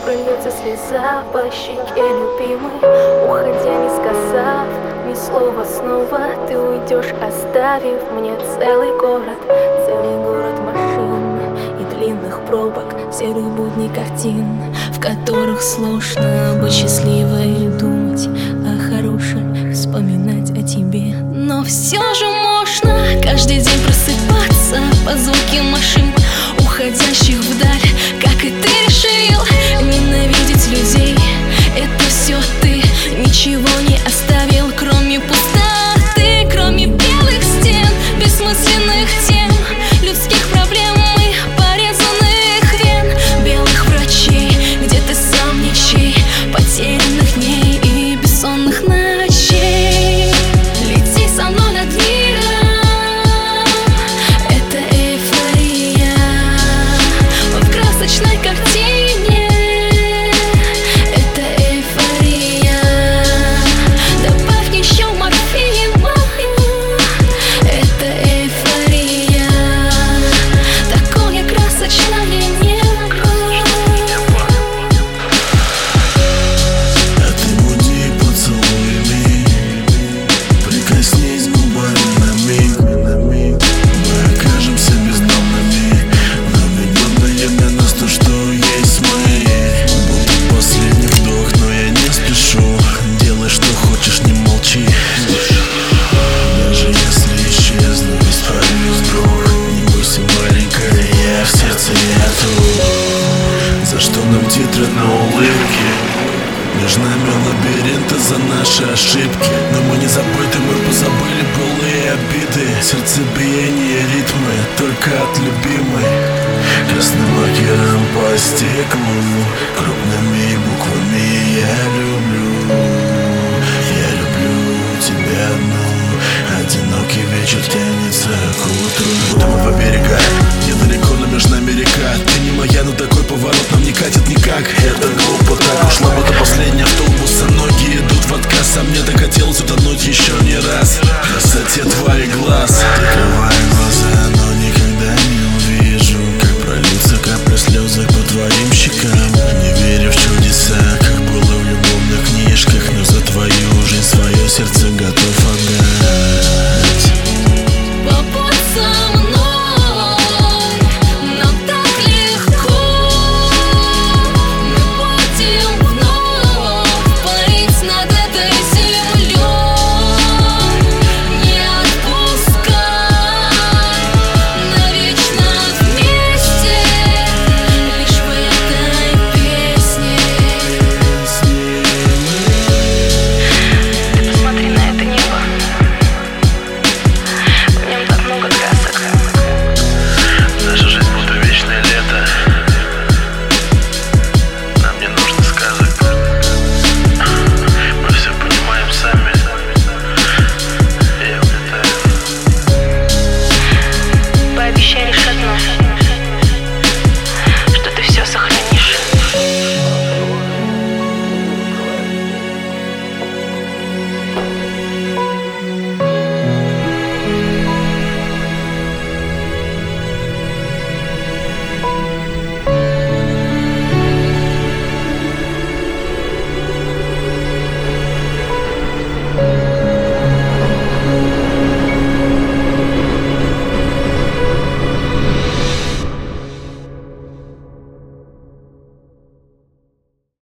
прольется слеза по щеке любимой, уходя не сказав ни слова снова. Ты уйдешь, оставив мне целый город машин и длинных пробок, серых будней картин, в которых сложно быть счастливой, думать о хорошем, вспоминать о тебе. Но все же можно каждый день просыпаться под звуки машин, уходящих вдаль, как и ты решил ненавидеть людей. Это все ты, ничего не оставил, кроме пустоты, кроме белых стен, бессмысленных тем, людских проблем и порезанных вен, белых врачей, где ты сам ничей, потерянных дней и бессонных ночей. Лети со мной над миром, это эйфория в красочной картине. Это эйфория, добавь еще морфина. Это эйфория, такое красочное небо. А ты буди поцелуями, прикоснись губами на миг. Мы окажемся бездомными, но ведет наедине нас то, что есть мы. Будет последний вдох, но я не спешу. Делай, что хочешь, не молчи. Даже если исчезну, исправлюсь вдруг. Не бойся, маленькая, я в сердце, я тут. За что нам титры на улыбке? Между нами лабиринты за наши ошибки. Но мы не забыты, мы позабыли былые обиды. Сердцебиение, ритмы только от любимой. Красным маркером по стеклу, крупными буквами я люблю.